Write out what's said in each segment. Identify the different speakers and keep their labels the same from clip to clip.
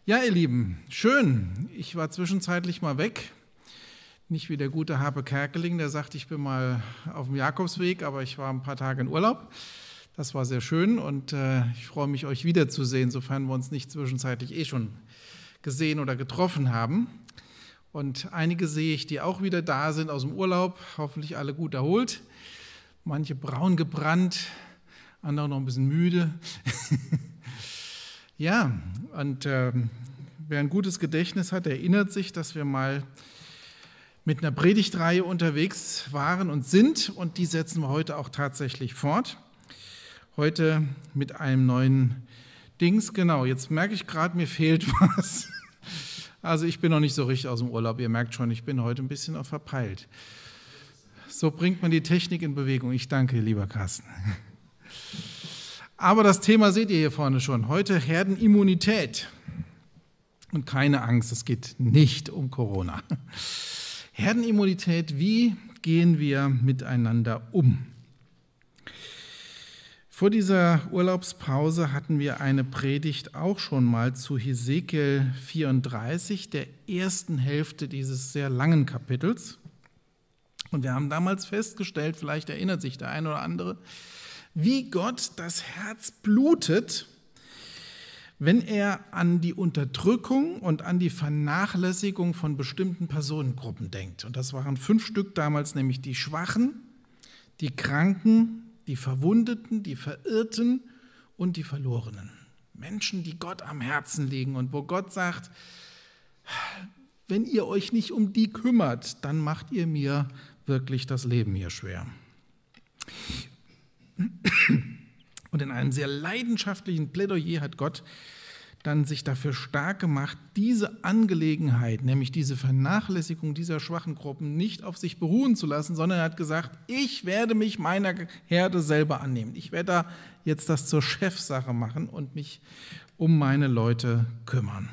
Speaker 1: Ja, ihr Lieben, schön. Ich war zwischenzeitlich mal weg. Nicht wie der gute Harpe Kerkeling, der sagt, ich bin mal auf dem Jakobsweg, aber ich war ein paar Tage in Urlaub. Das war sehr schön und ich freue mich, euch wiederzusehen, sofern wir uns nicht zwischenzeitlich schon gesehen oder getroffen haben. Und einige sehe ich, die auch wieder da sind aus dem Urlaub, hoffentlich alle gut erholt. Manche braun gebrannt, andere noch ein bisschen müde. Ja, und wer ein gutes Gedächtnis hat, erinnert sich, dass wir mal mit einer Predigtreihe unterwegs waren und sind, und die setzen wir heute auch tatsächlich fort. Heute mit einem neuen Dings. Genau, jetzt merke ich gerade, mir fehlt was. Also ich bin noch nicht so richtig aus dem Urlaub, ihr merkt schon, ich bin heute ein bisschen verpeilt. So bringt man die Technik in Bewegung. Ich danke, lieber Carsten. Aber das Thema seht ihr hier vorne schon. Heute Herdenimmunität. Und keine Angst, es geht nicht um Corona. Herdenimmunität, wie gehen wir miteinander um? Vor dieser Urlaubspause hatten wir eine Predigt auch schon mal zu Hesekiel 34, der ersten Hälfte dieses sehr langen Kapitels. Und wir haben damals festgestellt, vielleicht erinnert sich der eine oder andere, wie Gott das Herz blutet, wenn er an die Unterdrückung und an die Vernachlässigung von bestimmten Personengruppen denkt. Und das waren 5 Stück damals, nämlich die Schwachen, die Kranken, die Verwundeten, die Verirrten und die Verlorenen. Menschen, die Gott am Herzen liegen und wo Gott sagt, wenn ihr euch nicht um die kümmert, dann macht ihr mir wirklich das Leben hier schwer. Und in einem sehr leidenschaftlichen Plädoyer hat Gott dann sich dafür stark gemacht, diese Angelegenheit, nämlich diese Vernachlässigung dieser schwachen Gruppen, nicht auf sich beruhen zu lassen, sondern er hat gesagt, ich werde mich meiner Herde selber annehmen. Ich werde da jetzt das zur Chefsache machen und mich um meine Leute kümmern.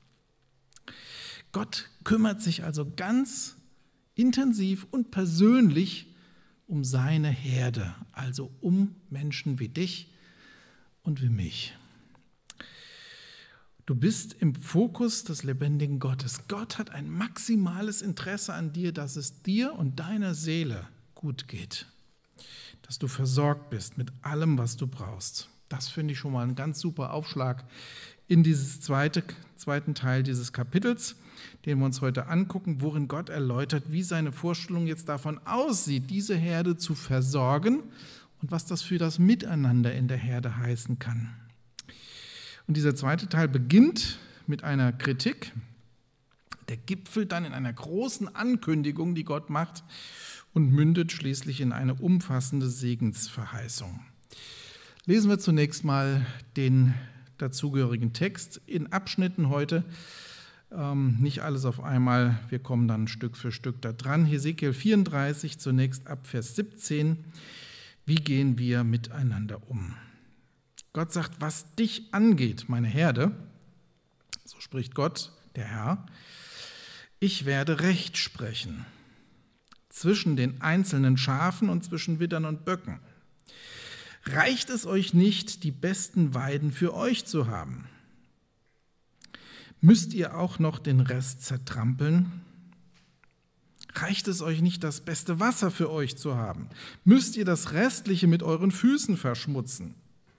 Speaker 1: Gott kümmert sich also ganz intensiv und persönlich um seine Herde, also um Menschen wie dich und wie mich. Du bist im Fokus des lebendigen Gottes. Gott hat ein maximales Interesse an dir, dass es dir und deiner Seele gut geht, dass du versorgt bist mit allem, was du brauchst. Das finde ich schon mal einen ganz super Aufschlag in dieses zweiten Teil dieses Kapitels, den wir uns heute angucken, worin Gott erläutert, wie seine Vorstellung jetzt davon aussieht, diese Herde zu versorgen und was das für das Miteinander in der Herde heißen kann. Und dieser zweite Teil beginnt mit einer Kritik, der gipfelt dann in einer großen Ankündigung, die Gott macht, und mündet schließlich in eine umfassende Segensverheißung. Lesen wir zunächst mal den dazugehörigen Text in Abschnitten heute. Nicht alles auf einmal, wir kommen dann Stück für Stück da dran. Hesekiel 34, zunächst ab Vers 17. Wie gehen wir miteinander um? Gott sagt, was dich angeht, meine Herde, so spricht Gott, der Herr, ich werde Recht sprechen zwischen den einzelnen Schafen und zwischen Widdern und Böcken. Reicht es euch nicht, die besten Weiden für euch zu haben? Müsst ihr auch noch den Rest zertrampeln? Reicht es euch nicht, das beste Wasser für euch zu haben? Müsst ihr das Restliche mit euren Füßen verschmutzen?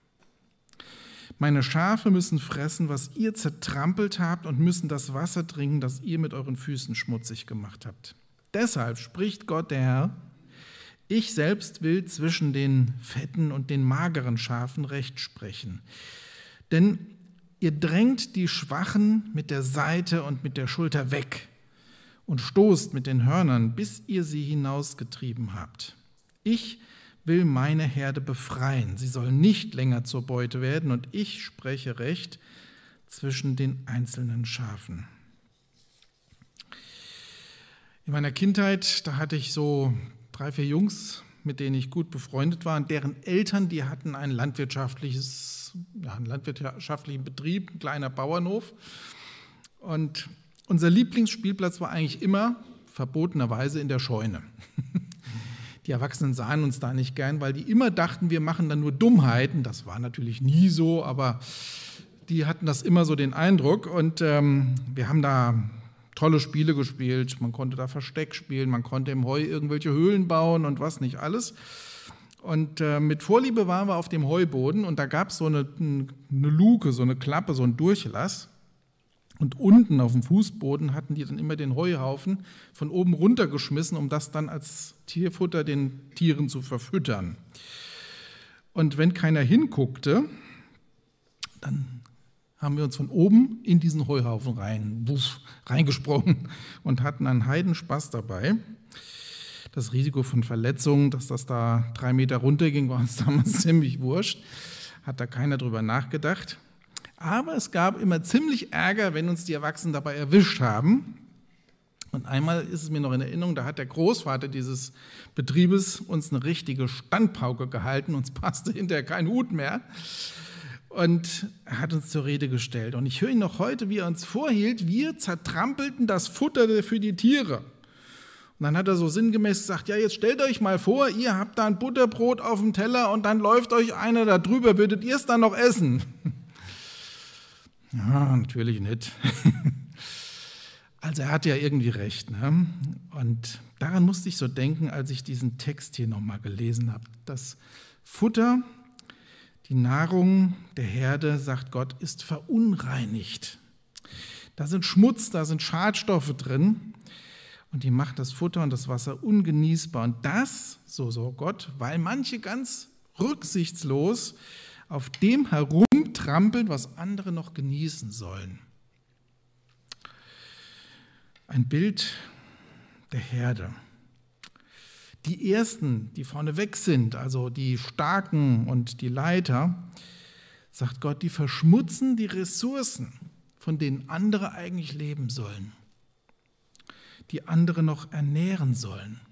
Speaker 1: Meine Schafe müssen fressen, was ihr zertrampelt habt, und müssen das Wasser trinken, das ihr mit euren Füßen schmutzig gemacht habt. Deshalb spricht Gott, der Herr, ich selbst will zwischen den fetten und den mageren Schafen Recht sprechen. Denn ihr drängt die Schwachen mit der Seite und mit der Schulter weg und stoßt mit den Hörnern, bis ihr sie hinausgetrieben habt. Ich will meine Herde befreien. Sie soll nicht länger zur Beute werden, und ich spreche Recht zwischen den einzelnen Schafen. In meiner Kindheit, da hatte ich so 3, 4 Jungs, mit denen ich gut befreundet war, und deren Eltern, die hatten einen landwirtschaftlichen Betrieb, ein kleiner Bauernhof. Und unser Lieblingsspielplatz war eigentlich immer verbotenerweise in der Scheune. Die Erwachsenen sahen uns da nicht gern, weil die immer dachten, wir machen dann nur Dummheiten. Das war natürlich nie so, aber die hatten das immer so den Eindruck. Und wir haben da tolle Spiele gespielt. Man konnte da Versteck spielen, man konnte im Heu irgendwelche Höhlen bauen und was nicht alles. Und mit Vorliebe waren wir auf dem Heuboden und da gab es so eine Luke, so eine Klappe, so einen Durchlass. Und unten auf dem Fußboden hatten die dann immer den Heuhaufen von oben runtergeschmissen, um das dann als Tierfutter den Tieren zu verfüttern. Und wenn keiner hinguckte, dann haben wir uns von oben in diesen Heuhaufen reingesprungen und hatten einen Heidenspaß dabei. Das Risiko von Verletzungen, dass das da 3 Meter runterging, war uns damals ziemlich wurscht. Hat da keiner drüber nachgedacht. Aber es gab immer ziemlich Ärger, wenn uns die Erwachsenen dabei erwischt haben. Und einmal ist es mir noch in Erinnerung, da hat der Großvater dieses Betriebes uns eine richtige Standpauke gehalten, uns passte hinterher kein Hut mehr und hat uns zur Rede gestellt. Und ich höre ihn noch heute, wie er uns vorhielt, wir zertrampelten das Futter für die Tiere. Und dann hat er so sinngemäß gesagt, ja, jetzt stellt euch mal vor, ihr habt da ein Butterbrot auf dem Teller und dann läuft euch einer da drüber, würdet ihr es dann noch essen? Ja, natürlich nicht. Also er hat ja irgendwie recht. Ne? Und daran musste ich so denken, als ich diesen Text hier nochmal gelesen habe. Das Futter, die Nahrung der Herde, sagt Gott, ist verunreinigt. Da sind Schmutz, da sind Schadstoffe drin und die macht das Futter und das Wasser ungenießbar. Und das, so Gott, weil manche ganz rücksichtslos auf dem herumtrampeln, was andere noch genießen sollen. Ein Bild der Herde. Die Ersten, die vorne weg sind, also die Starken und die Leiter, sagt Gott, die verschmutzen die Ressourcen, von denen andere eigentlich leben sollen, die andere noch ernähren sollen.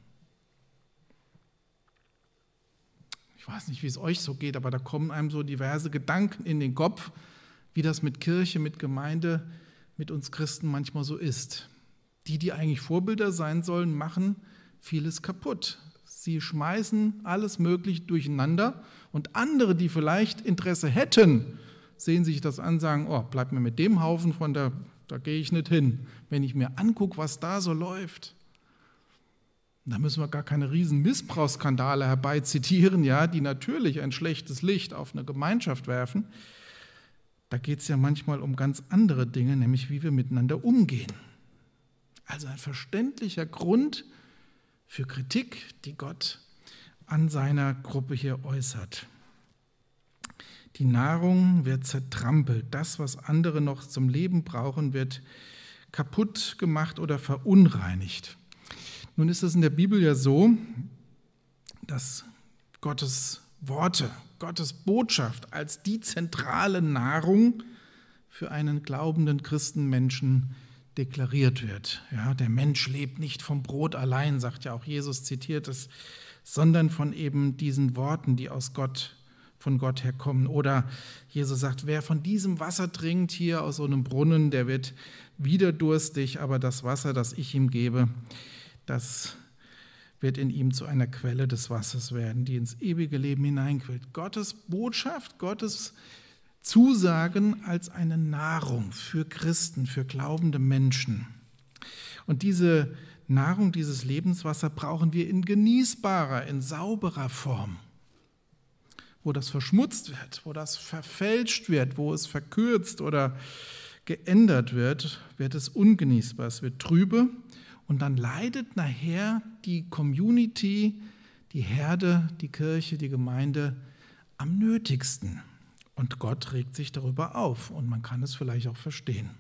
Speaker 1: Ich weiß nicht, wie es euch so geht, aber da kommen einem so diverse Gedanken in den Kopf, wie das mit Kirche, mit Gemeinde, mit uns Christen manchmal so ist. Die eigentlich Vorbilder sein sollen, machen vieles kaputt. Sie schmeißen alles Mögliche durcheinander und andere, die vielleicht Interesse hätten, sehen sich das an und sagen, oh, bleib mir mit dem Haufen von da gehe ich nicht hin. Wenn ich mir angucke, was da so läuft, da müssen wir gar keine riesen Missbrauchsskandale herbeizitieren, ja, die natürlich ein schlechtes Licht auf eine Gemeinschaft werfen. Da geht es ja manchmal um ganz andere Dinge, nämlich wie wir miteinander umgehen. Also ein verständlicher Grund für Kritik, die Gott an seiner Gruppe hier äußert. Die Nahrung wird zertrampelt. Das, was andere noch zum Leben brauchen, wird kaputt gemacht oder verunreinigt. Nun ist es in der Bibel ja so, dass Gottes Worte, Gottes Botschaft als die zentrale Nahrung für einen glaubenden Christenmenschen deklariert wird. Ja, der Mensch lebt nicht vom Brot allein, sagt ja auch Jesus, zitiert es, sondern von eben diesen Worten, die von Gott herkommen. Oder Jesus sagt, wer von diesem Wasser trinkt hier aus so einem Brunnen, der wird wieder durstig, aber das Wasser, das ich ihm gebe, das wird in ihm zu einer Quelle des Wassers werden, die ins ewige Leben hineinquillt. Gottes Botschaft, Gottes Zusagen als eine Nahrung für Christen, für glaubende Menschen. Und diese Nahrung, dieses Lebenswasser brauchen wir in genießbarer, in sauberer Form. Wo das verschmutzt wird, wo das verfälscht wird, wo es verkürzt oder geändert wird, wird es ungenießbar, es wird trübe. Und dann leidet nachher die Community, die Herde, die Kirche, die Gemeinde am nötigsten. Und Gott regt sich darüber auf und man kann es vielleicht auch verstehen.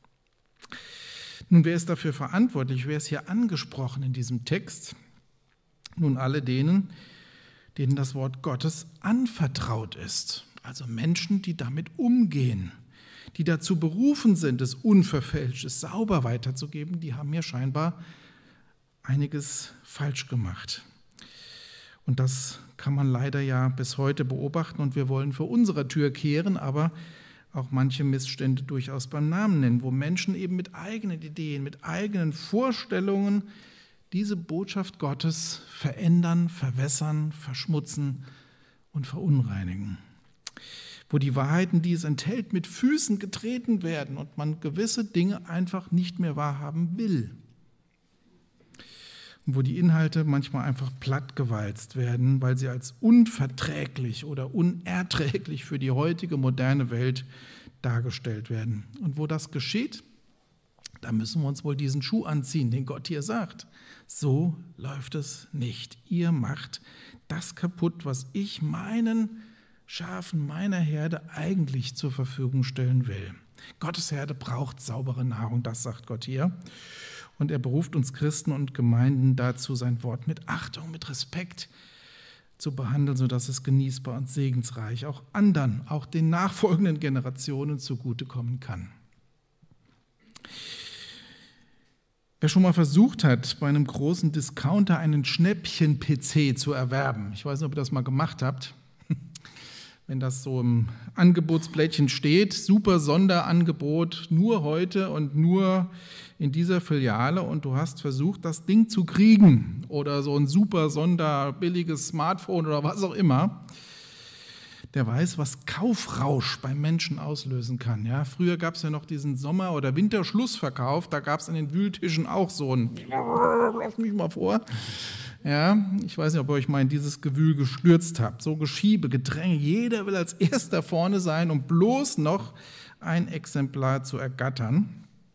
Speaker 1: Nun, wer ist dafür verantwortlich? Wer ist hier angesprochen in diesem Text? Nun, alle denen das Wort Gottes anvertraut ist. Also Menschen, die damit umgehen, die dazu berufen sind, es unverfälscht, es sauber weiterzugeben, die haben ja scheinbar einiges falsch gemacht. Und das kann man leider ja bis heute beobachten und wir wollen vor unserer Tür kehren, aber auch manche Missstände durchaus beim Namen nennen, wo Menschen eben mit eigenen Ideen, mit eigenen Vorstellungen diese Botschaft Gottes verändern, verwässern, verschmutzen und verunreinigen. wo die Wahrheiten, die es enthält, mit Füßen getreten werden und man gewisse Dinge einfach nicht mehr wahrhaben will. Und wo die Inhalte manchmal einfach plattgewalzt werden, weil sie als unverträglich oder unerträglich für die heutige moderne Welt dargestellt werden. Und wo das geschieht, da müssen wir uns wohl diesen Schuh anziehen, den Gott hier sagt. So läuft es nicht. Ihr macht das kaputt, was ich meinen Schafen, meiner Herde eigentlich zur Verfügung stellen will. Gottes Herde braucht saubere Nahrung, das sagt Gott hier. Und er beruft uns Christen und Gemeinden dazu, sein Wort mit Achtung, mit Respekt zu behandeln, sodass es genießbar und segensreich auch anderen, auch den nachfolgenden Generationen zugutekommen kann. Wer schon mal versucht hat, bei einem großen Discounter einen Schnäppchen-PC zu erwerben, ich weiß nicht, ob ihr das mal gemacht habt, wenn das so im Angebotsblättchen steht, super Sonderangebot, nur heute und nur in dieser Filiale und du hast versucht, das Ding zu kriegen oder so ein super sonderbilliges Smartphone oder was auch immer, der weiß, was Kaufrausch beim Menschen auslösen kann. Ja, früher gab es ja noch diesen Sommer- oder Winterschlussverkauf, da gab es an den Wühltischen auch so ein, lass mich mal vor. Ja, ich weiß nicht, ob ihr euch mal in dieses Gewühl gestürzt habt. So Geschiebe, Gedränge, jeder will als Erster vorne sein, um bloß noch ein Exemplar zu ergattern.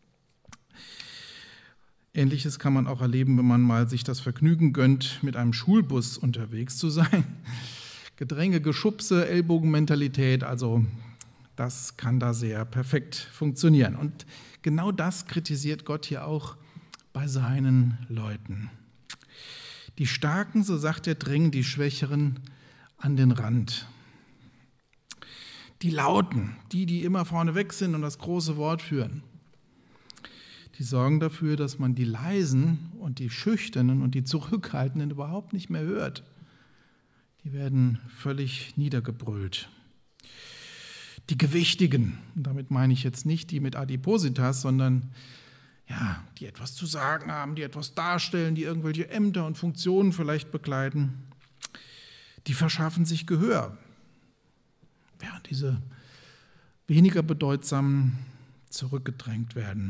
Speaker 1: Ähnliches kann man auch erleben, wenn man mal sich das Vergnügen gönnt, mit einem Schulbus unterwegs zu sein. Gedränge, Geschubse, Ellbogenmentalität, also das kann da sehr perfekt funktionieren. Und genau das kritisiert Gott hier auch bei seinen Leuten. Die Starken, so sagt er, drängen die Schwächeren an den Rand. Die Lauten, die immer vorne weg sind und das große Wort führen, die sorgen dafür, dass man die Leisen und die Schüchternen und die Zurückhaltenden überhaupt nicht mehr hört. Die werden völlig niedergebrüllt. Die Gewichtigen, und damit meine ich jetzt nicht die mit Adipositas, sondern ja, die etwas zu sagen haben, die etwas darstellen, die irgendwelche Ämter und Funktionen vielleicht bekleiden, die verschaffen sich Gehör, während diese weniger bedeutsamen zurückgedrängt werden.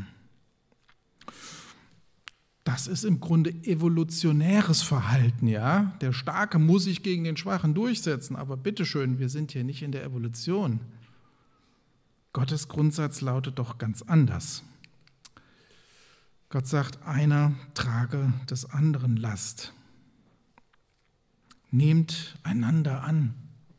Speaker 1: Das ist im Grunde evolutionäres Verhalten, ja. Der Starke muss sich gegen den Schwachen durchsetzen, aber bitteschön, wir sind hier nicht in der Evolution. Gottes Grundsatz lautet doch ganz anders. Gott sagt, einer trage des anderen Last. Nehmt einander an.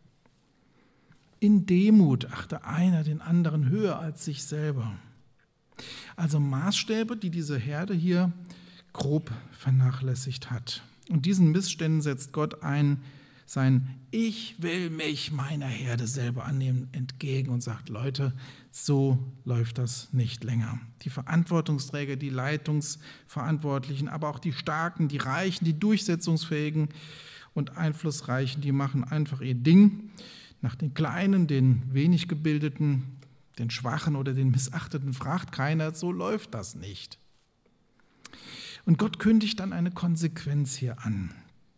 Speaker 1: In Demut achte einer den anderen höher als sich selber. Also Maßstäbe, die diese Herde hier grob vernachlässigt hat. Und diesen Missständen setzt Gott sein Ich will mich meiner Herde selber annehmen entgegen und sagt, Leute, so läuft das nicht länger. Die Verantwortungsträger, die Leitungsverantwortlichen, aber auch die Starken, die Reichen, die Durchsetzungsfähigen und Einflussreichen, die machen einfach ihr Ding. Nach den Kleinen, den wenig Gebildeten, den Schwachen oder den Missachteten fragt keiner, so läuft das nicht. Und Gott kündigt dann eine Konsequenz hier an.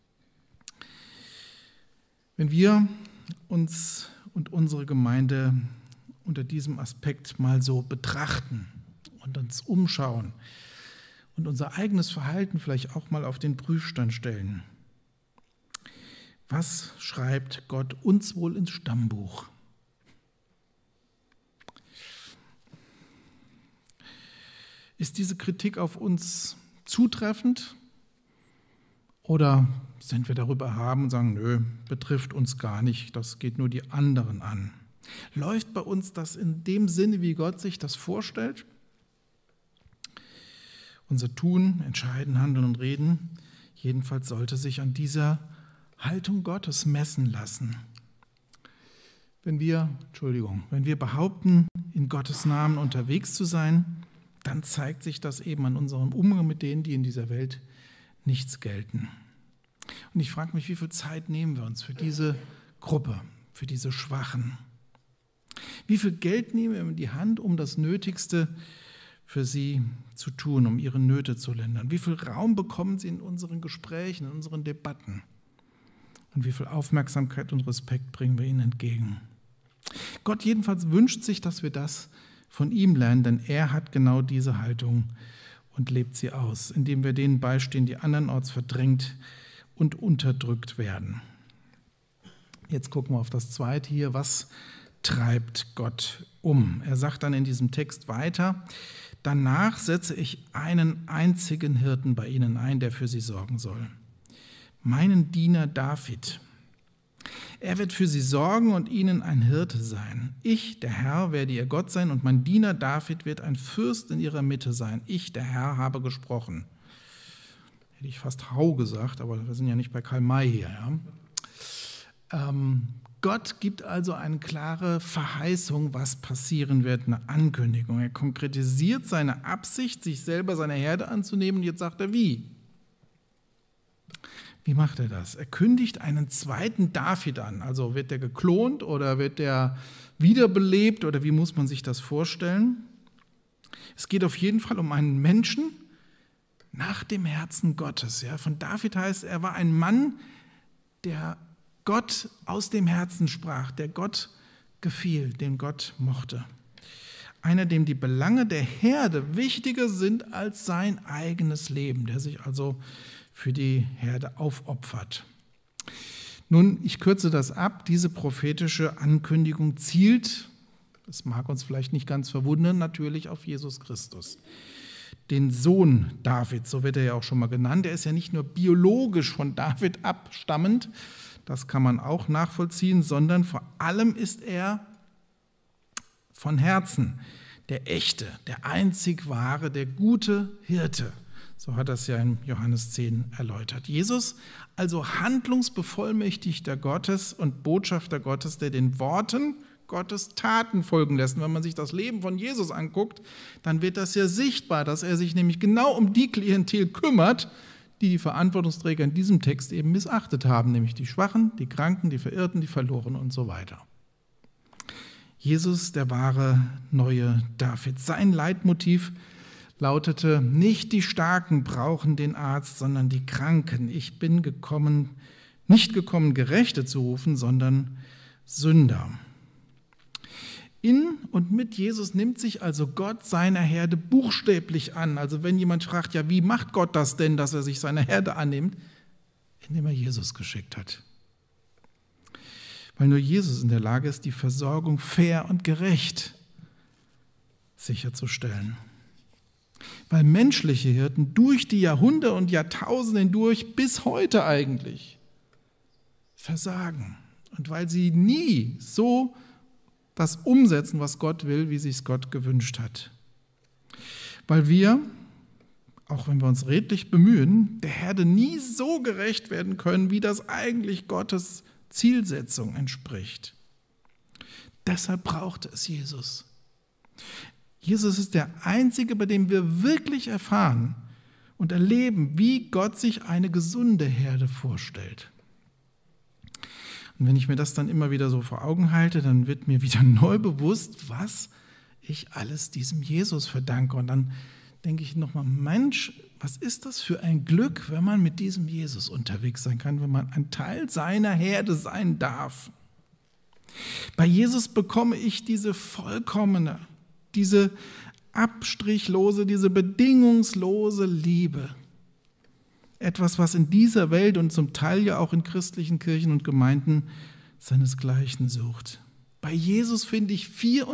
Speaker 1: Wenn wir uns und unsere Gemeinde unter diesem Aspekt mal so betrachten und uns umschauen und unser eigenes Verhalten vielleicht auch mal auf den Prüfstand stellen, was schreibt Gott uns wohl ins Stammbuch? Ist diese Kritik auf uns zutreffend? Oder sind wir darüber erhaben und sagen, nö, betrifft uns gar nicht, das geht nur die anderen an? Läuft bei uns das in dem Sinne, wie Gott sich das vorstellt? Unser Tun, Entscheiden, Handeln und Reden, jedenfalls sollte sich an dieser Haltung Gottes messen lassen. Wenn wir behaupten, in Gottes Namen unterwegs zu sein, dann zeigt sich das eben an unserem Umgang mit denen, die in dieser Welt nichts gelten. Und ich frage mich, wie viel Zeit nehmen wir uns für diese Gruppe, für diese Schwachen? Wie viel Geld nehmen wir in die Hand, um das Nötigste für sie zu tun, um ihre Nöte zu lindern? Wie viel Raum bekommen sie in unseren Gesprächen, in unseren Debatten? Und wie viel Aufmerksamkeit und Respekt bringen wir ihnen entgegen? Gott jedenfalls wünscht sich, dass wir das von ihm lernen, denn er hat genau diese Haltung und lebt sie aus, indem wir denen beistehen, die andernorts verdrängt und unterdrückt werden. Jetzt gucken wir auf das Zweite hier. Was treibt Gott um? Er sagt dann in diesem Text weiter: Danach setze ich einen einzigen Hirten bei ihnen ein, der für sie sorgen soll. Meinen Diener David. Er wird für sie sorgen und ihnen ein Hirte sein. Ich, der Herr, werde ihr Gott sein und mein Diener David wird ein Fürst in ihrer Mitte sein. Ich, der Herr, habe gesprochen. Hätte ich fast Hau gesagt, aber wir sind ja nicht bei Karl May hier. Ja? Gott gibt also eine klare Verheißung, was passieren wird, eine Ankündigung. Er konkretisiert seine Absicht, sich selber seine Herde anzunehmen, und jetzt sagt er, wie? Wie macht er das? Er kündigt einen zweiten David an. Also wird der geklont oder wird der wiederbelebt oder wie muss man sich das vorstellen? Es geht auf jeden Fall um einen Menschen nach dem Herzen Gottes. Ja, von David heißt, er war ein Mann, der Gott aus dem Herzen sprach, der Gott gefiel, den Gott mochte. Einer, dem die Belange der Herde wichtiger sind als sein eigenes Leben, der sich also für die Herde aufopfert. Nun, ich kürze das ab. Diese prophetische Ankündigung zielt, das mag uns vielleicht nicht ganz verwundern, natürlich auf Jesus Christus. Den Sohn Davids, so wird er ja auch schon mal genannt. Er ist ja nicht nur biologisch von David abstammend, das kann man auch nachvollziehen, sondern vor allem ist er von Herzen der echte, der einzig wahre, der gute Hirte. So hat er es ja in Johannes 10 erläutert. Jesus, also Handlungsbevollmächtigter Gottes und Botschafter Gottes, der den Worten Gottes Taten folgen lässt. Und wenn man sich das Leben von Jesus anguckt, dann wird das ja sichtbar, dass er sich nämlich genau um die Klientel kümmert, die Verantwortungsträger in diesem Text eben missachtet haben, nämlich die Schwachen, die Kranken, die Verirrten, die Verlorenen und so weiter. Jesus, der wahre neue David. Sein Leitmotiv lautete: Nicht die Starken brauchen den Arzt, sondern die Kranken. Ich bin nicht gekommen, Gerechte zu rufen, sondern Sünder. In und mit Jesus nimmt sich also Gott seiner Herde buchstäblich an. Also wenn jemand fragt, ja, wie macht Gott das denn, dass er sich seiner Herde annimmt? Indem er Jesus geschickt hat. Weil nur Jesus in der Lage ist, die Versorgung fair und gerecht sicherzustellen. Weil menschliche Hirten durch die Jahrhunderte und Jahrtausende hindurch bis heute eigentlich versagen. Und weil sie nie so das umsetzen, was Gott will, wie sich es Gott gewünscht hat. Weil wir, auch wenn wir uns redlich bemühen, der Herde nie so gerecht werden können, wie das eigentlich Gottes Zielsetzung entspricht. Deshalb braucht es Jesus. Jesus ist der Einzige, bei dem wir wirklich erfahren und erleben, wie Gott sich eine gesunde Herde vorstellt. Und wenn ich mir das dann immer wieder so vor Augen halte, dann wird mir wieder neu bewusst, was ich alles diesem Jesus verdanke. Und dann denke ich nochmal, Mensch, was ist das für ein Glück, wenn man mit diesem Jesus unterwegs sein kann, wenn man ein Teil seiner Herde sein darf. Bei Jesus bekomme ich diese vollkommene, diese abstrichlose, diese bedingungslose Liebe. Etwas, was in dieser Welt und zum Teil ja auch in christlichen Kirchen und Gemeinden seinesgleichen sucht. Bei Jesus finde ich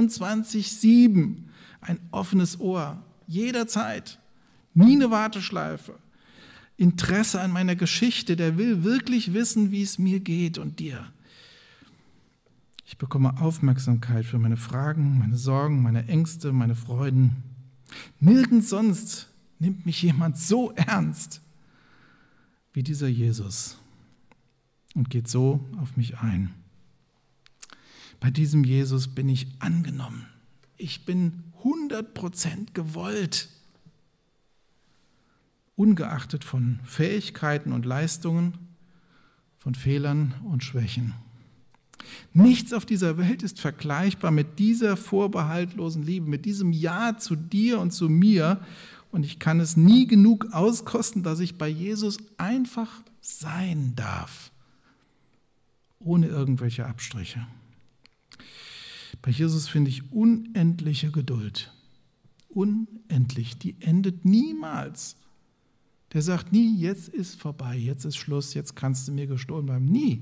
Speaker 1: 24/7 ein offenes Ohr, jederzeit, nie eine Warteschleife, Interesse an meiner Geschichte, der will wirklich wissen, wie es mir geht und dir. Ich bekomme Aufmerksamkeit für meine Fragen, meine Sorgen, meine Ängste, meine Freuden. Nirgends sonst nimmt mich jemand so ernst wie dieser Jesus und geht so auf mich ein. Bei diesem Jesus bin ich angenommen. Ich bin 100% gewollt. Ungeachtet von Fähigkeiten und Leistungen, von Fehlern und Schwächen. Nichts auf dieser Welt ist vergleichbar mit dieser vorbehaltlosen Liebe, mit diesem Ja zu dir und zu mir. Und ich kann es nie genug auskosten, dass ich bei Jesus einfach sein darf, ohne irgendwelche Abstriche. Bei Jesus finde ich unendliche Geduld. Unendlich, die endet niemals. Der sagt nie, jetzt ist vorbei, jetzt ist Schluss, jetzt kannst du mir gestohlen bleiben. Nie.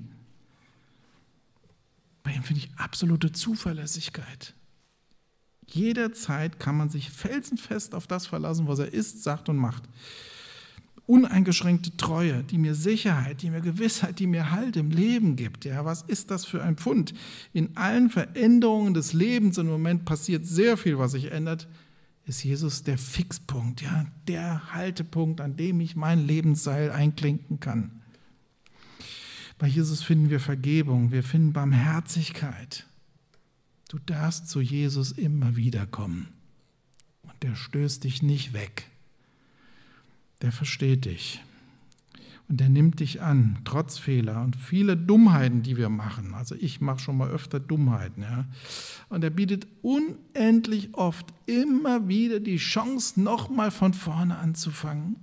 Speaker 1: Bei ihm finde ich absolute Zuverlässigkeit. Jederzeit kann man sich felsenfest auf das verlassen, was er ist, sagt und macht. Uneingeschränkte Treue, die mir Sicherheit, die mir Gewissheit, die mir Halt im Leben gibt. Ja, was ist das für ein Pfund? In allen Veränderungen des Lebens, im Moment passiert sehr viel, was sich ändert, ist Jesus der Fixpunkt, ja, der Haltepunkt, an dem ich mein Lebensseil einklinken kann. Bei Jesus finden wir Vergebung, wir finden Barmherzigkeit. Du darfst zu Jesus immer wieder kommen. Und der stößt dich nicht weg. Der versteht dich. Und der nimmt dich an, trotz Fehler und viele Dummheiten, die wir machen. Also ich mache schon mal öfter Dummheiten. Ja. Und er bietet unendlich oft immer wieder die Chance, nochmal von vorne anzufangen.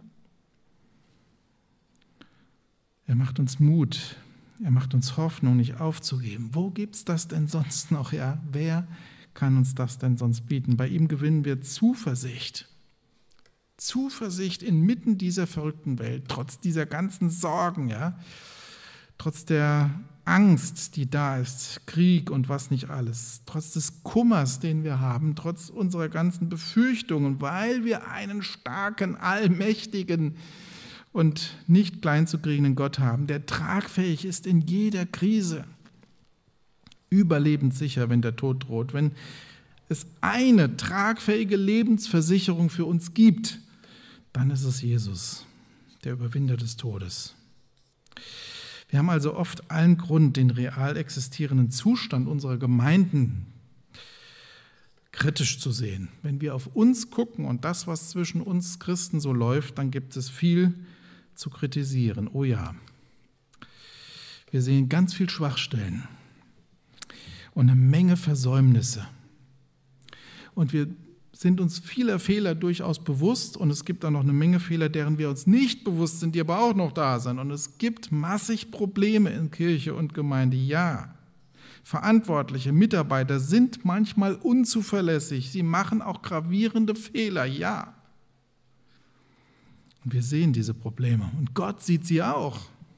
Speaker 1: Er macht uns Mut. Er macht uns Hoffnung, nicht aufzugeben. Wo gibt es das denn sonst noch? Ja? Wer kann uns das denn sonst bieten? Bei ihm gewinnen wir Zuversicht. Zuversicht inmitten dieser verrückten Welt, trotz dieser ganzen Sorgen, ja? Trotz der Angst, die da ist, Krieg und was nicht alles, trotz des Kummers, den wir haben, trotz unserer ganzen Befürchtungen, weil wir einen starken, allmächtigen und nicht kleinzukriegenden Gott haben, der tragfähig ist in jeder Krise, überlebenssicher, wenn der Tod droht, wenn es eine tragfähige Lebensversicherung für uns gibt, dann ist es Jesus, der Überwinder des Todes. Wir haben also oft allen Grund, den real existierenden Zustand unserer Gemeinden kritisch zu sehen. Wenn wir auf uns gucken und das, was zwischen uns Christen so läuft, dann gibt es viel zu kritisieren. Oh ja, wir sehen ganz viel Schwachstellen und eine Menge Versäumnisse. Und wir sind uns vieler Fehler durchaus bewusst und es gibt auch noch eine Menge Fehler, deren wir uns nicht bewusst sind, die aber auch noch da sind. Und es gibt massig Probleme in Kirche und Gemeinde, ja. Verantwortliche Mitarbeiter sind manchmal unzuverlässig, sie machen auch gravierende Fehler, ja. Und wir sehen diese Probleme und Gott sieht sie auch.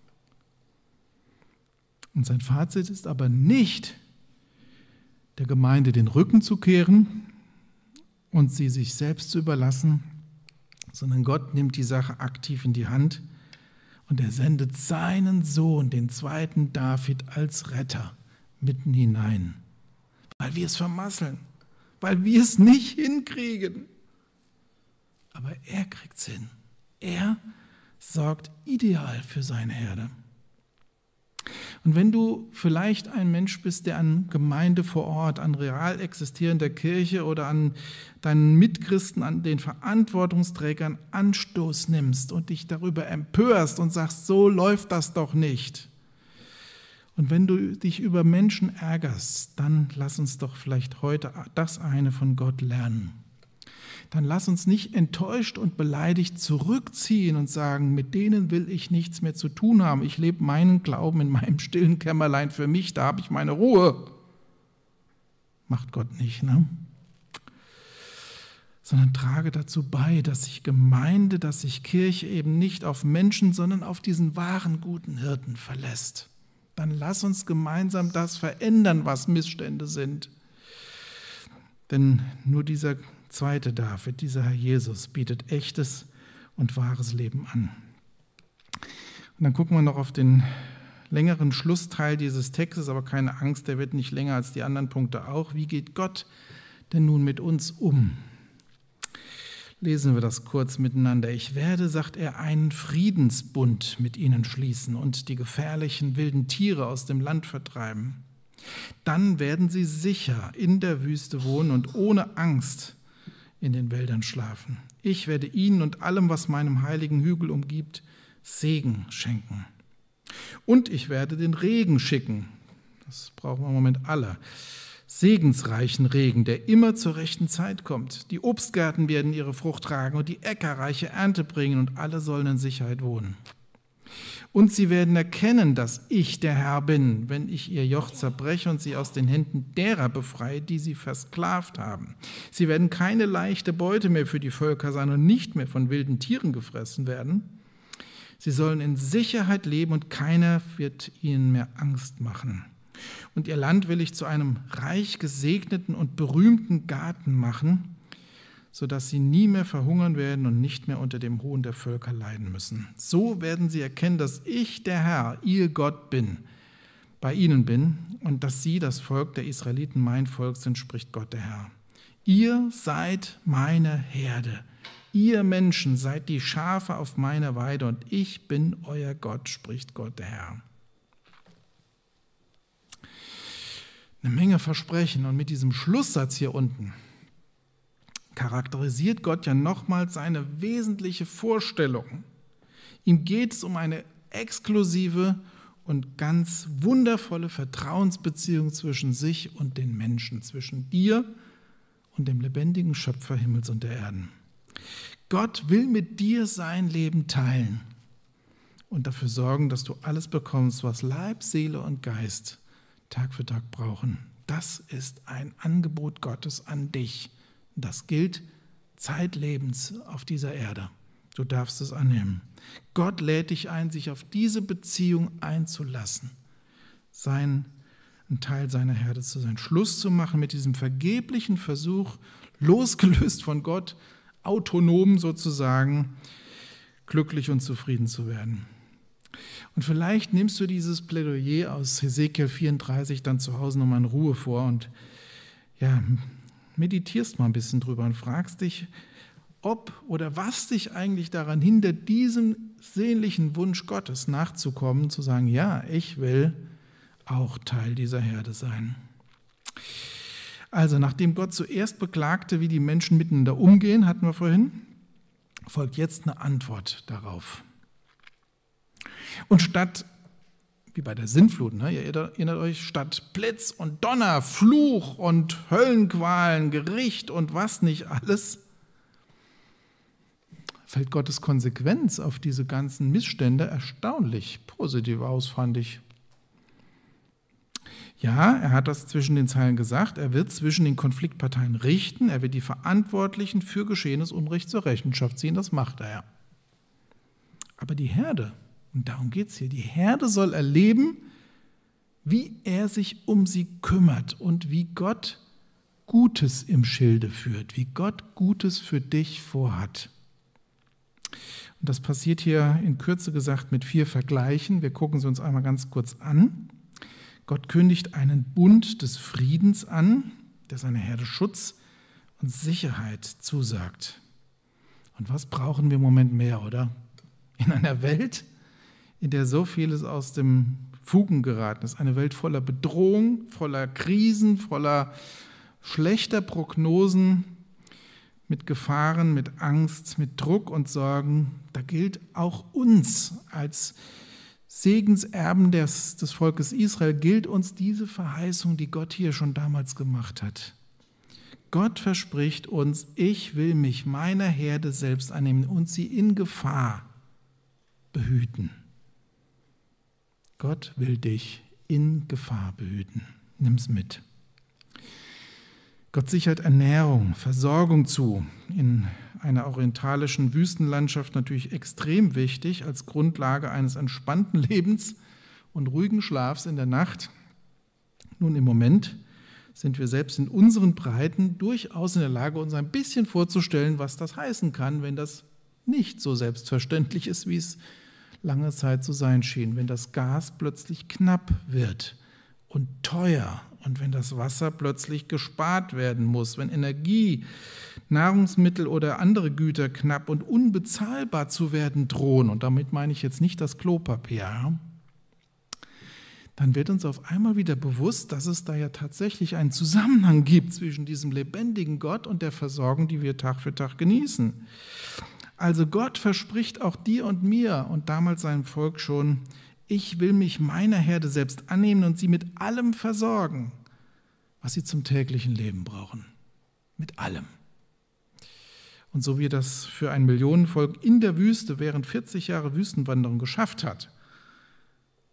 Speaker 1: Und sein Fazit ist aber nicht, der Gemeinde den Rücken zu kehren und sie sich selbst zu überlassen, sondern Gott nimmt die Sache aktiv in die Hand und er sendet seinen Sohn, den zweiten David, als Retter mitten hinein, weil wir es vermasseln, weil wir es nicht hinkriegen. Aber er kriegt es hin. Er sorgt ideal für seine Herde. Und wenn du vielleicht ein Mensch bist, der an Gemeinde vor Ort, an real existierender Kirche oder an deinen Mitchristen, an den Verantwortungsträgern Anstoß nimmst und dich darüber empörst und sagst, so läuft das doch nicht. Und wenn du dich über Menschen ärgerst, dann lass uns doch vielleicht heute das eine von Gott lernen. Dann lass uns nicht enttäuscht und beleidigt zurückziehen und sagen, mit denen will ich nichts mehr zu tun haben. Ich lebe meinen Glauben in meinem stillen Kämmerlein für mich, da habe ich meine Ruhe. Macht Gott nicht, ne? Sondern trage dazu bei, dass sich Gemeinde, dass sich Kirche eben nicht auf Menschen, sondern auf diesen wahren guten Hirten verlässt. Dann lass uns gemeinsam das verändern, was Missstände sind. Denn nur dieser zweite David, dieser Herr Jesus, bietet echtes und wahres Leben an. Und dann gucken wir noch auf den längeren Schlussteil dieses Textes, aber keine Angst, der wird nicht länger als die anderen Punkte auch. Wie geht Gott denn nun mit uns um? Lesen wir das kurz miteinander. Ich werde, sagt er, einen Friedensbund mit ihnen schließen und die gefährlichen wilden Tiere aus dem Land vertreiben. Dann werden sie sicher in der Wüste wohnen und ohne Angst in den Wäldern schlafen. Ich werde ihnen und allem, was meinem heiligen Hügel umgibt, Segen schenken. Und ich werde den Regen schicken. Das brauchen wir im Moment alle. Segensreichen Regen, der immer zur rechten Zeit kommt. Die Obstgärten werden ihre Frucht tragen und die Äcker reiche Ernte bringen und alle sollen in Sicherheit wohnen. Und sie werden erkennen, dass ich der Herr bin, wenn ich ihr Joch zerbreche und sie aus den Händen derer befreie, die sie versklavt haben. Sie werden keine leichte Beute mehr für die Völker sein und nicht mehr von wilden Tieren gefressen werden. Sie sollen in Sicherheit leben und keiner wird ihnen mehr Angst machen. Und ihr Land will ich zu einem reich gesegneten und berühmten Garten machen, sodass sie nie mehr verhungern werden und nicht mehr unter dem Hohn der Völker leiden müssen. So werden sie erkennen, dass ich, der Herr, ihr Gott bin, bei ihnen bin und dass sie, das Volk der Israeliten, mein Volk sind, spricht Gott, der Herr. Ihr seid meine Herde. Ihr Menschen seid die Schafe auf meiner Weide und ich bin euer Gott, spricht Gott, der Herr. Eine Menge Versprechen und mit diesem Schlusssatz hier unten charakterisiert Gott ja nochmals seine wesentliche Vorstellung. Ihm geht es um eine exklusive und ganz wundervolle Vertrauensbeziehung zwischen sich und den Menschen, zwischen dir und dem lebendigen Schöpfer Himmels und der Erden. Gott will mit dir sein Leben teilen und dafür sorgen, dass du alles bekommst, was Leib, Seele und Geist Tag für Tag brauchen. Das ist ein Angebot Gottes an dich. Das gilt zeitlebens auf dieser Erde. Du darfst es annehmen. Gott lädt dich ein, sich auf diese Beziehung einzulassen, ein Teil seiner Herde zu sein, Schluss zu machen mit diesem vergeblichen Versuch, losgelöst von Gott, autonom sozusagen, glücklich und zufrieden zu werden. Und vielleicht nimmst du dieses Plädoyer aus Hesekiel 34 dann zu Hause nochmal in Ruhe vor und meditierst mal ein bisschen drüber und fragst dich, ob oder was dich eigentlich daran hindert, diesem sehnlichen Wunsch Gottes nachzukommen, zu sagen, ja, ich will auch Teil dieser Herde sein. Also, nachdem Gott zuerst beklagte, wie die Menschen miteinander umgehen, hatten wir vorhin, folgt jetzt eine Antwort darauf. Und statt, wie bei der Sintflut, ihr erinnert euch, statt Blitz und Donner, Fluch und Höllenqualen, Gericht und was nicht alles, fällt Gottes Konsequenz auf diese ganzen Missstände erstaunlich positiv aus, fand ich. Ja, er hat das zwischen den Zeilen gesagt, er wird zwischen den Konfliktparteien richten, er wird die Verantwortlichen für geschehenes Unrecht zur Rechenschaft ziehen, das macht er ja. Aber die Herde, und darum geht es hier, die Herde soll erleben, wie er sich um sie kümmert und wie Gott Gutes im Schilde führt, wie Gott Gutes für dich vorhat. Und das passiert hier in Kürze gesagt mit 4 Vergleichen. Wir gucken sie uns einmal ganz kurz an. Gott kündigt einen Bund des Friedens an, der seiner Herde Schutz und Sicherheit zusagt. Und was brauchen wir im Moment mehr, oder? In einer Welt, in der so vieles aus dem Fugen geraten ist. Eine Welt voller Bedrohung, voller Krisen, voller schlechter Prognosen, mit Gefahren, mit Angst, mit Druck und Sorgen. Da gilt auch uns als Segenserben des Volkes Israel, gilt uns diese Verheißung, die Gott hier schon damals gemacht hat. Gott verspricht uns, ich will mich meiner Herde selbst annehmen und sie in Gefahr behüten. Gott will dich in Gefahr behüten. Nimm's mit. Gott sichert Ernährung, Versorgung zu. In einer orientalischen Wüstenlandschaft natürlich extrem wichtig als Grundlage eines entspannten Lebens und ruhigen Schlafs in der Nacht. Nun, im Moment sind wir selbst in unseren Breiten durchaus in der Lage, uns ein bisschen vorzustellen, was das heißen kann, wenn das nicht so selbstverständlich ist, wie es lange Zeit zu sein schien, wenn das Gas plötzlich knapp wird und teuer und wenn das Wasser plötzlich gespart werden muss, wenn Energie, Nahrungsmittel oder andere Güter knapp und unbezahlbar zu werden drohen, und damit meine ich jetzt nicht das Klopapier, dann wird uns auf einmal wieder bewusst, dass es da ja tatsächlich einen Zusammenhang gibt zwischen diesem lebendigen Gott und der Versorgung, die wir Tag für Tag genießen. Also Gott verspricht auch dir und mir und damals seinem Volk schon, ich will mich meiner Herde selbst annehmen und sie mit allem versorgen, was sie zum täglichen Leben brauchen. Mit allem. Und so wie das für ein Millionenvolk in der Wüste während 40 Jahre Wüstenwanderung geschafft hat,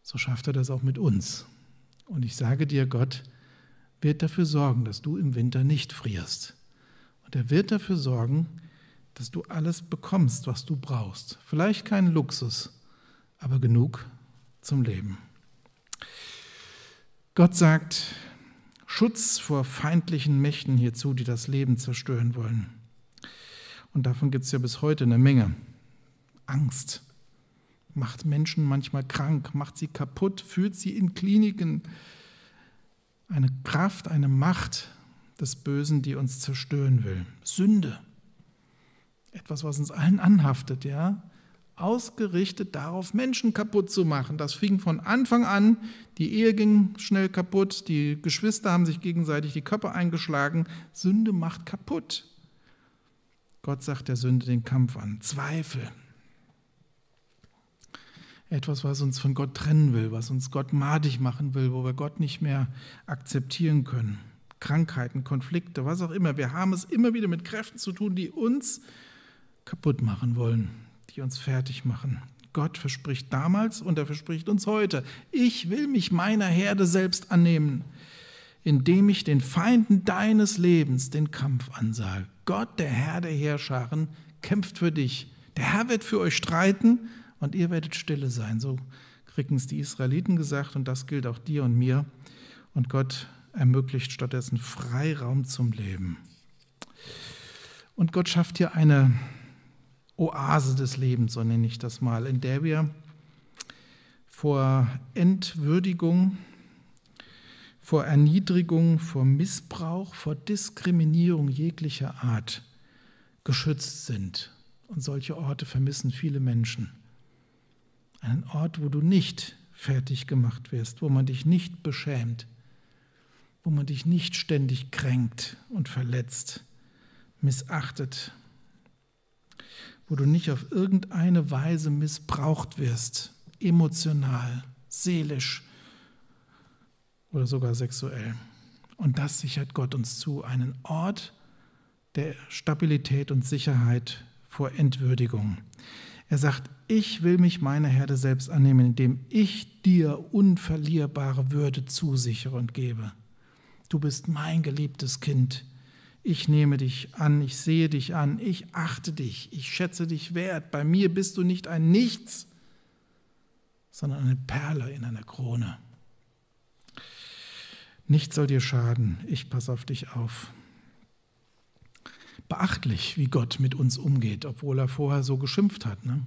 Speaker 1: so schafft er das auch mit uns. Und ich sage dir, Gott wird dafür sorgen, dass du im Winter nicht frierst. Und er wird dafür sorgen, dass du alles bekommst, was du brauchst. Vielleicht keinen Luxus, aber genug zum Leben. Gott sagt Schutz vor feindlichen Mächten hierzu, die das Leben zerstören wollen. Und davon gibt es ja bis heute eine Menge. Angst macht Menschen manchmal krank, macht sie kaputt, führt sie in Kliniken. Eine Kraft, eine Macht des Bösen, die uns zerstören will. Sünde, etwas, was uns allen anhaftet, ja, ausgerichtet darauf, Menschen kaputt zu machen. Das fing von Anfang an, die Ehe ging schnell kaputt, die Geschwister haben sich gegenseitig die Köpfe eingeschlagen. Sünde macht kaputt. Gott sagt der Sünde den Kampf an. Zweifel. Etwas, was uns von Gott trennen will, was uns Gott madig machen will, wo wir Gott nicht mehr akzeptieren können. Krankheiten, Konflikte, was auch immer. Wir haben es immer wieder mit Kräften zu tun, die uns kaputt machen wollen, die uns fertig machen. Gott verspricht damals und er verspricht uns heute: Ich will mich meiner Herde selbst annehmen, indem ich den Feinden deines Lebens den Kampf ansage. Gott, der Herr der Heerscharen, kämpft für dich. Der Herr wird für euch streiten und ihr werdet stille sein. So kriegen es die Israeliten gesagt und das gilt auch dir und mir. Und Gott ermöglicht stattdessen Freiraum zum Leben. Und Gott schafft hier eine Oase des Lebens, so nenne ich das mal, in der wir vor Entwürdigung, vor Erniedrigung, vor Missbrauch, vor Diskriminierung jeglicher Art geschützt sind. Und solche Orte vermissen viele Menschen. Einen Ort, wo du nicht fertig gemacht wirst, wo man dich nicht beschämt, wo man dich nicht ständig kränkt und verletzt, missachtet, wo du nicht auf irgendeine Weise missbraucht wirst, emotional, seelisch oder sogar sexuell. Und das sichert Gott uns zu, einen Ort der Stabilität und Sicherheit vor Entwürdigung. Er sagt, ich will mich meiner Herde selbst annehmen, indem ich dir unverlierbare Würde zusichere und gebe. Du bist mein geliebtes Kind. Ich nehme dich an, ich sehe dich an, ich achte dich, ich schätze dich wert. Bei mir bist du nicht ein Nichts, sondern eine Perle in einer Krone. Nichts soll dir schaden, ich passe auf dich auf. Beachtlich, wie Gott mit uns umgeht, obwohl er vorher so geschimpft hat. Ne?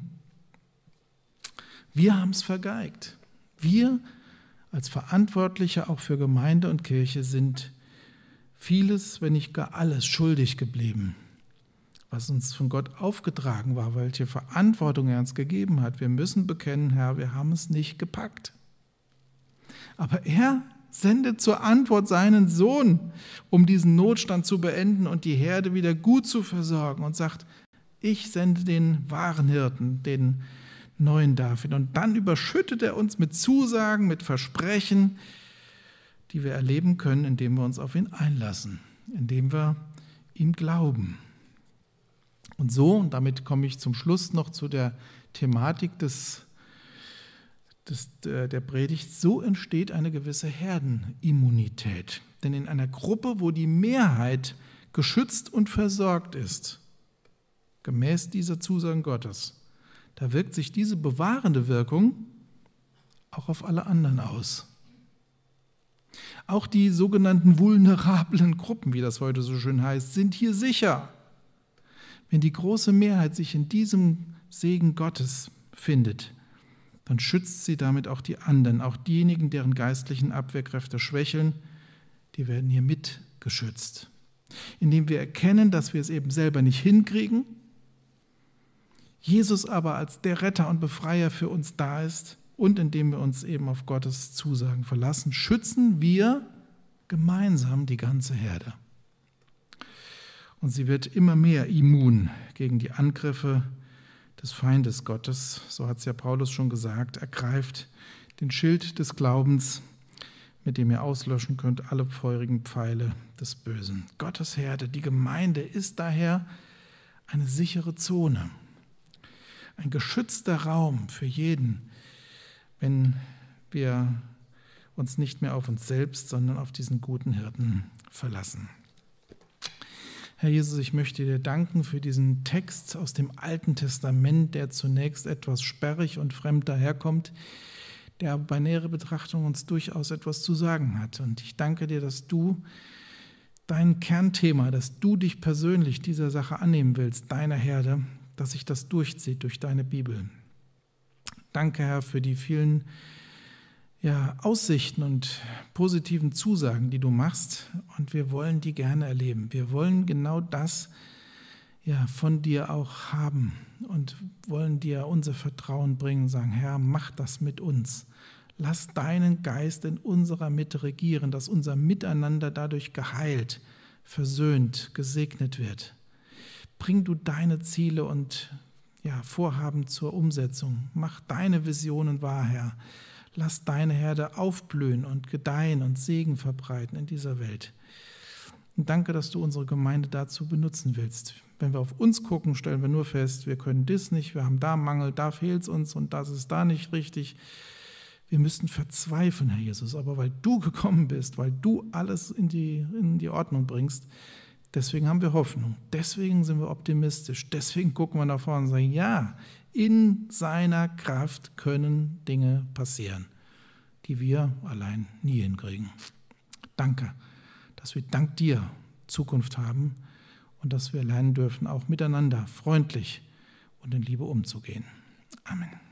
Speaker 1: Wir haben es vergeigt. Wir als Verantwortliche auch für Gemeinde und Kirche sind vieles, wenn nicht gar alles, schuldig geblieben, was uns von Gott aufgetragen war, welche Verantwortung er uns gegeben hat. Wir müssen bekennen, Herr, wir haben es nicht gepackt. Aber er sendet zur Antwort seinen Sohn, um diesen Notstand zu beenden und die Herde wieder gut zu versorgen und sagt, ich sende den wahren Hirten, den neuen David. Und dann überschüttet er uns mit Zusagen, mit Versprechen, die wir erleben können, indem wir uns auf ihn einlassen, indem wir ihm glauben. Und so, und damit komme ich zum Schluss noch zu der Thematik der Predigt, so entsteht eine gewisse Herdenimmunität. Denn in einer Gruppe, wo die Mehrheit geschützt und versorgt ist, gemäß dieser Zusagen Gottes, da wirkt sich diese bewahrende Wirkung auch auf alle anderen aus. Auch die sogenannten vulnerablen Gruppen, wie das heute so schön heißt, sind hier sicher. Wenn die große Mehrheit sich in diesem Segen Gottes findet, dann schützt sie damit auch die anderen, auch diejenigen, deren geistlichen Abwehrkräfte schwächeln, die werden hier mitgeschützt. Indem wir erkennen, dass wir es eben selber nicht hinkriegen, Jesus aber als der Retter und Befreier für uns da ist und indem wir uns eben auf Gottes Zusagen verlassen, schützen wir gemeinsam die ganze Herde. Und sie wird immer mehr immun gegen die Angriffe des Feindes Gottes, so hat es ja Paulus schon gesagt, ergreift den Schild des Glaubens, mit dem ihr auslöschen könnt alle feurigen Pfeile des Bösen. Gottes Herde, die Gemeinde, ist daher eine sichere Zone, ein geschützter Raum für jeden, wenn wir uns nicht mehr auf uns selbst, sondern auf diesen guten Hirten verlassen. Herr Jesus, ich möchte dir danken für diesen Text aus dem Alten Testament, der zunächst etwas sperrig und fremd daherkommt, der bei näherer Betrachtung uns durchaus etwas zu sagen hat. Und ich danke dir, dass du dein Kernthema, dass du dich persönlich dieser Sache annehmen willst, deiner Herde, dass sich das durchzieht durch deine Bibel. Danke, Herr, für die vielen Aussichten und positiven Zusagen, die du machst. Und wir wollen die gerne erleben. Wir wollen genau das von dir auch haben und wollen dir unser Vertrauen bringen, sagen, Herr, mach das mit uns. Lass deinen Geist in unserer Mitte regieren, dass unser Miteinander dadurch geheilt, versöhnt, gesegnet wird. Bring du deine Ziele und Vorhaben zur Umsetzung. Mach deine Visionen wahr, Herr. Lass deine Herde aufblühen und gedeihen und Segen verbreiten in dieser Welt. Und danke, dass du unsere Gemeinde dazu benutzen willst. Wenn wir auf uns gucken, stellen wir nur fest, wir können das nicht, wir haben da Mangel, da fehlt es uns und das ist da nicht richtig. Wir müssten verzweifeln, Herr Jesus, aber weil du gekommen bist, weil du alles in die Ordnung bringst, deswegen haben wir Hoffnung, deswegen sind wir optimistisch, deswegen gucken wir nach vorne und sagen, ja, in seiner Kraft können Dinge passieren, die wir allein nie hinkriegen. Danke, dass wir dank dir Zukunft haben und dass wir lernen dürfen, auch miteinander freundlich und in Liebe umzugehen. Amen.